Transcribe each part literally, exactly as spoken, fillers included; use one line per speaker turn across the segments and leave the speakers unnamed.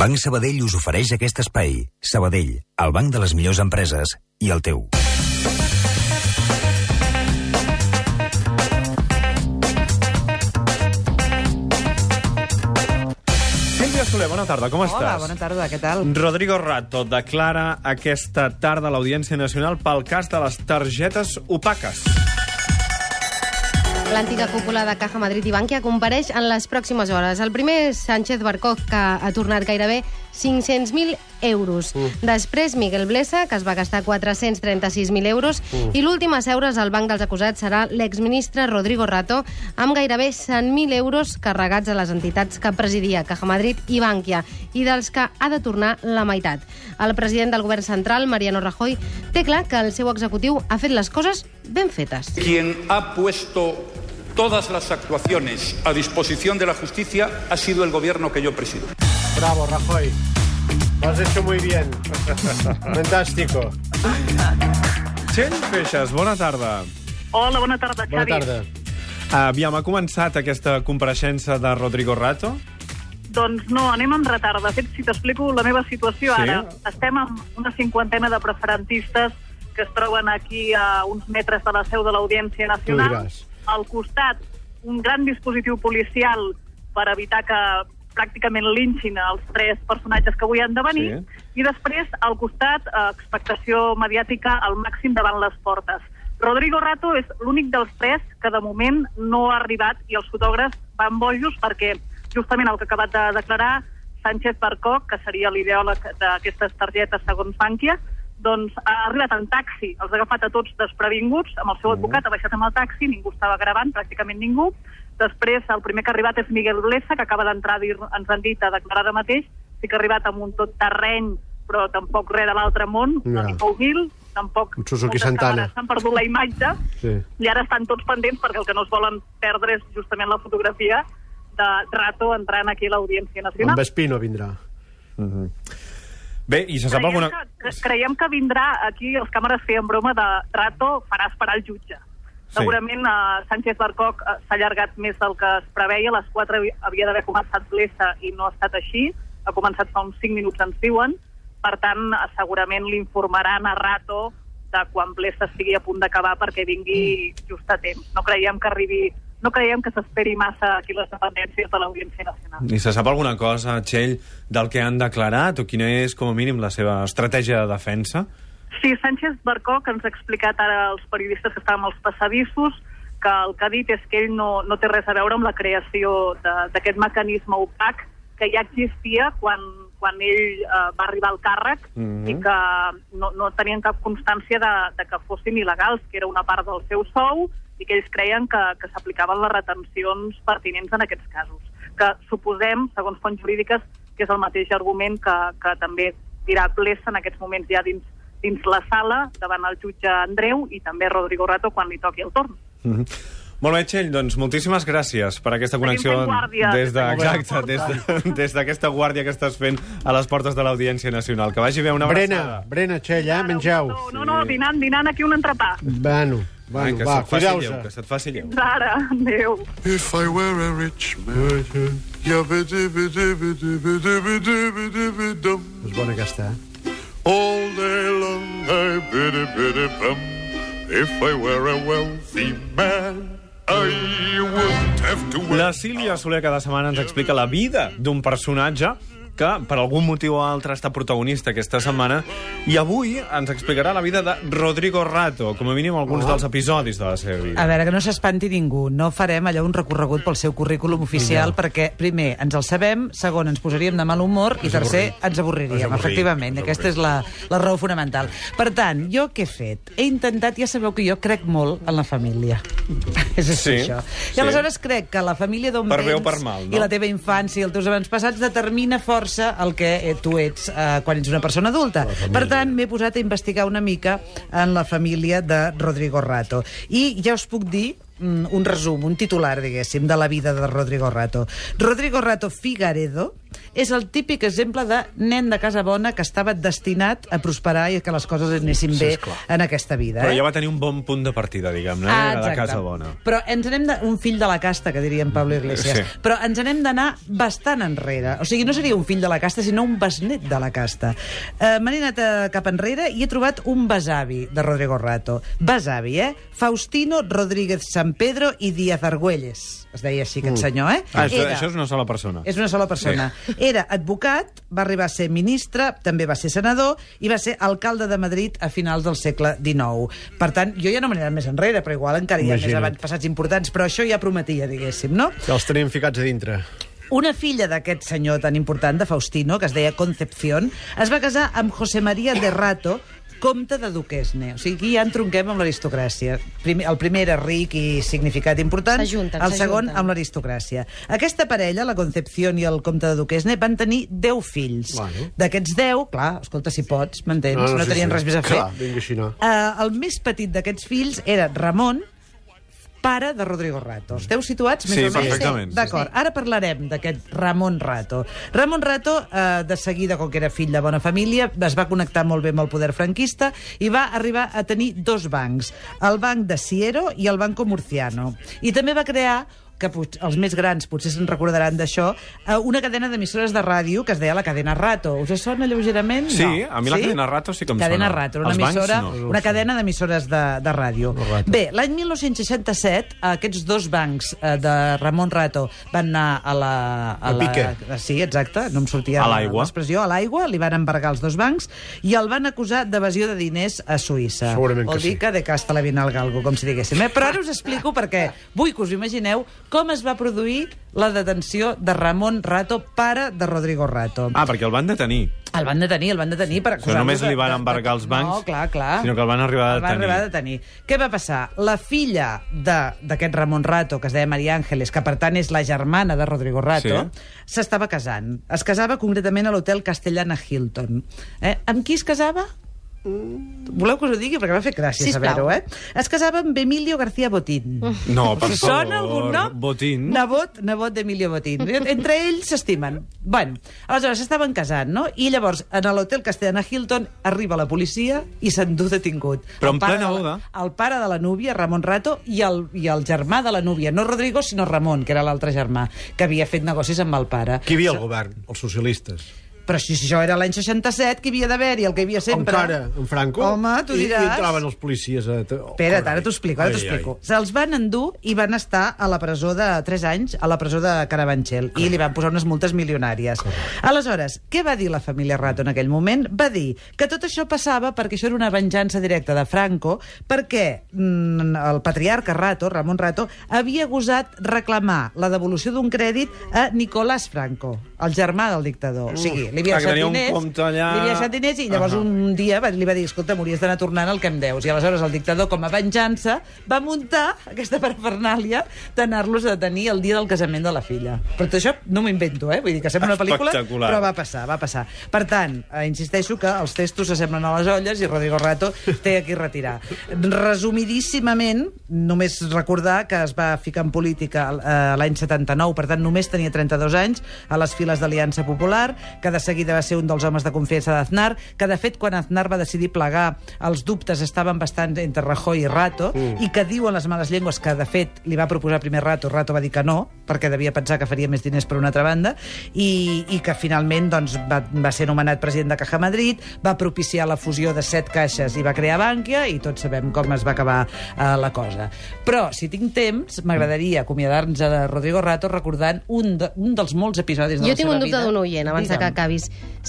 Banc Sabadell us ofereix aquest espai. Sabadell, el banc de les millors empreses i el teu.
Sílvia Soler, bona tarda, com estàs?
Hola, bona tarda, què tal?
Rodrigo Rato declara aquesta tarda a l'Audiència Nacional pel cas de les targetes opaques.
L'antiga cúpula de Caja Madrid i Bankia compareix en les pròximes hores. El primer és Sánchez Barcó, que ha tornat gairebé cinc-cents mil euros. Mm. Després, Miguel Blesa, que es va gastar quatre-cents trenta-sis mil euros. Mm. I l'últim a seure's al banc dels acusats serà l'exministre Rodrigo Rato, amb gairebé cent mil euros carregats a les entitats que presidia Caja Madrid i Bankia, i dels que ha de tornar la meitat. El president del govern central, Mariano Rajoy, té clar que el seu executiu ha fet les coses ben fetes.
Quien ha puesto todas las actuaciones a disposición de la justicia ha sido el gobierno que yo presido.
Bravo, Rajoy. Lo has hecho muy bien. Fantástico.
Txell Feixas, bona tarda.
Hola, bona tarda, Xavi.
Bona tarda.
Aviam, ha començat aquesta compareixença de Rodrigo Rato?
Doncs no, anem amb retard. De fet, si t'explico la meva situació
Sí?
ara, estem amb una cinquantena de preferentistes que es troben aquí a uns metres de la seu de l'Audiència Nacional. Al costat, un gran dispositiu policial per evitar que pràcticament linxin els tres personatges que avui han de venir, sí. I després, al costat, expectació mediàtica al màxim davant les portes. Rodrigo Rato és l'únic dels tres que de moment no ha arribat i els fotògrafs van bojos perquè justament el que ha acabat de declarar Sánchez Barcó, que seria l'ideòleg d'aquestes targetes segons Bankia, doncs ha arribat en taxi, els ha agafat a tots desprevinguts, amb el seu advocat ha baixat amb el taxi, ningú estava gravant, pràcticament ningú. Després, el primer que ha arribat és Miguel Blesa, que acaba d'entrar, ens han dit, a declarar ara mateix, sí que ha arribat amb un tot terreny, però tampoc res de l'altre món, una mica humil, tampoc
Suzuki Santana.
S'han perdut la imatge,
sí.
I ara estan tots pendents perquè el que no es volen perdre és justament la fotografia de Rato entrant aquí a l'Audiència Nacional.
Amb Espino vindrà.
Uh-huh. Bé, i se sap
creiem
alguna...
Que, creiem que vindrà aquí, els càmeres feien broma de Rato farà esperar el jutge. Sí. Segurament uh, Sánchez Barcó uh, s'ha allargat més del que es preveia, a les quatre havia d'haver començat Blesa i no ha estat així, ha començat fa uns cinc minuts, ens diuen, per tant, uh, segurament l'informaran a Rato de quan Blesa estigui a punt d'acabar perquè vingui just a temps. No creiem que arribi... No creiem que s'esperi massa aquí les dependències de l'Audiència Nacional.
I se sap alguna cosa, Txell, del que han declarat o quina és, com a mínim, la seva estratègia de defensa?
Sí, Sánchez Barcó, que ens ha explicat ara als periodistes que estàvem als passadissos, que el que ha dit és que ell no, no té res a veure amb la creació d'aquest mecanisme opac que ja existia quan, quan ell eh, va arribar al càrrec mm-hmm. i que no, no tenien cap constància de, de que fossin il·legals, que era una part del seu sou, i que ells creien que, que s'aplicaven les retencions pertinents en aquests casos. Que suposem, segons fonts jurídiques, que és el mateix argument que, que també dirà Blesa en aquests moments ja dins, dins la sala, davant el jutge Andreu i també Rodrigo Rato quan li toqui el torn.
Mm-hmm. Molt bé, Txell, doncs moltíssimes gràcies per aquesta connexió des de, exacte, des de, des d'aquesta guàrdia que estàs fent a les portes de l'Audiència Nacional. Que vagi bé, una abraçada.
Brena, Brena, Txell, eh? Mengeu.
No, no, dinant, dinant aquí un entrepà.
Bueno. Bueno,
Ai, que
va,
se't faci lleu, que se't faci lleu.
Ara, adéu.
If I were a rich man,
és bona aquesta, eh?
All day long I biddy biddy bum. If I were a wealthy man, I wouldn't have to work.
La Sílvia Soler cada setmana ens explica la vida d'un personatge que per algun motiu o altre està protagonista aquesta setmana, i avui ens explicarà la vida de Rodrigo Rato, com a mínim alguns dels episodis de la seva vida.
A veure, que no s'espanti ningú. No farem allà un recorregut pel seu currículum oficial, perquè, primer, ens el sabem, segon, ens posaríem de mal humor, i tercer, ens avorriríem, efectivament. Aquesta és la, la raó fonamental. Per tant, jo què he fet? He intentat, ja sabeu que jo crec molt en la família. És així,
Sí,
això.
sí.
I aleshores crec que la família d'on
Per bé o
vens
per mal, no?
i la teva infància i els teus avantpassats determina força el que eh, tu ets eh, quan ets una persona adulta. Per tant, m'he posat a investigar una mica en la família de Rodrigo Rato. I ja us puc dir un resum, un titular, diguéssim, de la vida de Rodrigo Rato. Rodrigo Rato Figaredo és el típic exemple de nen de casa bona que estava destinat a prosperar i que les coses anessin bé en aquesta vida.
Però
eh?
ja va tenir un bon punt de partida, diguem-ne,
Ah,
era de
exacte.
casa bona.
Però ens anem de... un fill de la casta, que diria en Pablo Iglesias.
Sí.
Però ens anem d'anar bastant enrere. O sigui, no seria un fill de la casta, sinó un besnet de la casta. Uh, M'he anat uh, cap enrere i he trobat un besavi de Rodrigo Rato. Besavi, eh? Faustino Rodríguez San Pedro i Díaz Argüelles. Es deia així aquest senyor, eh?
Ah, això,
Era-
això és una sola persona.
És una sola persona. Sí. Era advocat, va arribar a ser ministre, també va ser senador i va ser alcalde de Madrid a finals del segle dinou. Per tant, jo ja no m'he anat més enrere, però igual encara hi ha
Imagina't.
més avantpassats importants, però això ja prometia, diguéssim, no?
Ja els tenim ficats a dintre.
Una filla d'aquest senyor tan important, de Faustino, que es deia Concepción, es va casar amb José María de Rato, comte de Duquesne. O sigui, aquí ja entronquem amb l'aristocràcia. Primer, el primer era ric i significat important,
S'ajunten,
el segon
s'ajunten.
amb l'aristocràcia. Aquesta parella, la Concepción i el comte de Duquesne, van tenir deu fills.
Bueno.
D'aquests deu, clar, escolta, si pots, m'entens? No, no
sí,
tenien
sí.
res més a fer.
Clar, vinga, així no.
Uh, el més petit d'aquests fills era Ramon, pare de Rodrigo Rato. Esteu situats? més
Sí,
o menys?
perfectament.
D'acord, ara parlarem d'aquest Ramon Rato. Ramon Rato, eh, de seguida, com que era fill de bona família, es va connectar molt bé amb el poder franquista i va arribar a tenir dos bancs, el Banc de Siero i el Banco Murciano. I també va crear, que pot- els més grans potser se'n recordaran d'això, eh, una cadena d'emissores de ràdio que es deia la Cadena Rato. Us sona lleugerament?
Sí,
no.
a mi la Cadena Rato sí que em
Cadena
sona.
Rato, una
Els bancs,
emissora,
no.
una cadena d'emissores de, de ràdio. Bé, l'any dinou seixanta-set, aquests dos bancs eh, de Ramon Rato van anar a la...
A pique.
la, sí, exacte, no em sortia
A l'aigua.
l'expressió, a l'aigua, li van embargar els dos bancs i el van acusar d'evasió de diners a Suïssa.
Segurament que
Vol dir
sí.
que de casta la vinal galgo, com si diguéssim. Eh? Però ara us explico perquè vull que us imagineu com es va produir la detenció de Ramon Rato, pare de Rodrigo Rato.
Ah, perquè el van detenir.
El van detenir, el van detenir per
O sigui,
acusar-lo
només
de-
li van
de-
embargar els bancs,
no, clar, clar.
sinó que el van arribar a
El van
detenir.
arribar a detenir. Què va passar? La filla de- d'aquest Ramon Rato, que es deia Maria Ángeles, que per tant és la germana de Rodrigo Rato, s'estava casant. Es casava concretament a l'hotel Castellana Hilton. Eh? Amb qui es casava? Voleu que us ho digui? Perquè m'ha fet gràcia
Sisplau.
saber-ho, eh? Es casava amb Emilio García Botín.
No, per
Us
favor.
sona algun nom?
Botín.
Nebot, nebot d'Emilio Botín. Entre ells s'estimen. Bueno, aleshores s'estaven casant, no? I llavors, en l'hotel Castellana Hilton, arriba la policia i s'endú detingut.
Però
El
en
pare
plena
de la-
boda.
El pare de la núvia, Ramon Rato, i el, i el germà de la núvia, no Rodrigo, sinó Ramon, que era l'altre germà, que havia fet negocis amb el pare.
Qui hi havia al govern? Els socialistes.
Però si això era l'any seixanta-set, que havia d'haver-hi, el que hi havia sempre...
Encara, en Franco.
Home, tu
I-
diràs.
I entraven els policies a...
Espera't, ara t'ho explico, ara t'ho
Ai, ai.
explico. Se'ls van endur i van estar a la presó de tres anys, a la presó de Carabanchel, i li van posar unes multes milionàries. Aleshores, què va dir la família Rato en aquell moment? Va dir que tot això passava perquè això era una venjança directa de Franco, perquè mm, el patriarca Rato, Ramon Rato, havia gosat reclamar la devolució d'un crèdit a Nicolás Franco, el germà del dictador. O sigui, li havia
clar, que
deixat
tenia un
diners,
compte allà.
li havia deixat diners i llavors
Ahà.
un dia va, li va dir, escolta, m'hauries d'anar tornant el que em deus. I aleshores el dictador, com a venjança, va muntar aquesta parafernàlia d'anar-los a detenir el dia del casament de la filla. Però tot això no m'ho invento, eh? Vull dir que sembla una pel·lícula,
Espectacular.
però va passar, va passar. Per tant, eh, insisteixo que els testos s'assemblen a les olles i Rodrigo Rato té aquí retirar. Resumidíssimament, només recordar que es va ficar en política eh, l'any setanta-nou, per tant només tenia trenta-dos anys, a les files d'Aliança Popular, que de seguida va ser un dels homes de confiança d'Aznar, que de fet quan Aznar va decidir plegar els dubtes estaven bastant entre Rajoy i Rato, mm. i que diuen les males llengües que de fet li va proposar primer Rato, Rato va dir que no, perquè devia pensar que faria més diners per una altra banda, i, i que finalment doncs, va, va ser nomenat president de Caja Madrid, va propiciar la fusió de set caixes i va crear Bànquia, i tots sabem com es va acabar eh, la cosa. Però, si tinc temps, m'agradaria acomiadar-nos de Rodrigo Rato recordant un, de, un dels molts episodis de
Jo
la
tinc
seva
un dubte
vida.
d'un oient, abans de que
Digue'm.
acabis.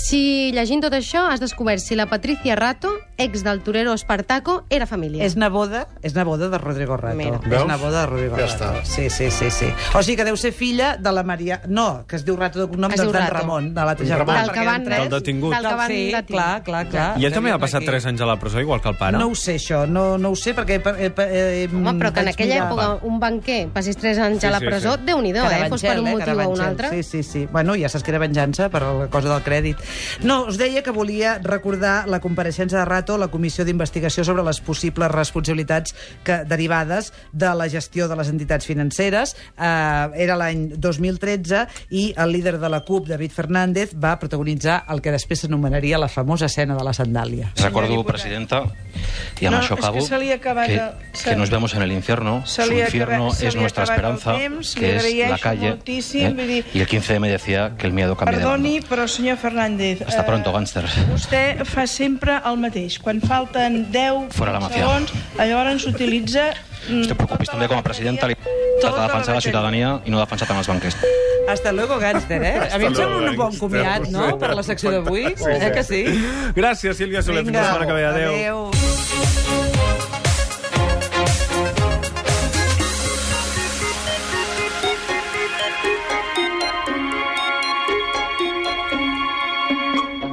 Si llegint tot això has descobert si la Patricia Rato, ex del torero Espartaco, era família.
És neboda, és neboda de Rodrigo Rato.
Mira.
És
Veus?
neboda de Rodrigo
Ja
Rato.
està.
Sí, sí, sí, sí. O sigui que deu ser filla de la Maria... No, que es diu Rato de cognom,
Es
doncs
diu
d'en
Rato.
Ramon, de l'altre
Del
germà.
Del
perquè
que van,
eren tres.
Del detingut.
Del que van
sí,
detingut.
clar, clar, clar.
I ell també ha
Tenim
passat
aquí.
tres anys a la presó, igual que el pare?
No ho sé, això, no, no ho sé, perquè... Eh, eh,
Home, però que en
vaig
aquella
mirar.
època un banquer passés tres anys
Sí,
a la
sí,
presó,
sí.
Déu-n'hi-do, eh? Fos per un
Carabanchel,
motiu o un
Carabanchel.
altre.
Sí, sí, sí. Bueno, ja saps que era venjança per la cosa del crèdit. No, us deia que volia recordar la compareixença de Rato a la Comissió d'Investigació sobre les possibles responsabilitats que, derivades de la gestió de les entitats financeres. Eh, era l'any dos mil tretze i el líder de la CUP, David Fernández, va protagonitzar el que després s'anomenaria la famosa escena de la sandàlia.
Recuerdo, presidenta, y a
no,
això acabo,
es que,
que, que nos vemos en el infierno. Su infierno es nuestra esperanza, temps, que es la calle. Eh? Y el quince eme decía que el miedo cambia de bando.
Perdoni, però senyor Fernández...
Hasta pronto, gánsters.
Vostè fa sempre el mateix. Quan falten deu segons, llavors s'utilitza...
Usted preocupis també com a presidenta li ha de defensar la ciutadania i no defensar tant els banquers.
Hasta luego, gánster, eh? A mi em sembla un bon comiat, no?, per la secció d'avui. Eh que sí?
Gràcies, Sílvia Soler. Fins la setmana que ve. Adéu.
Adéu.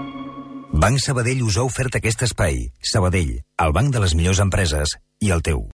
Banc Sabadell us ha ofert aquest espai. Sabadell, el banc de les millors empreses i el teu.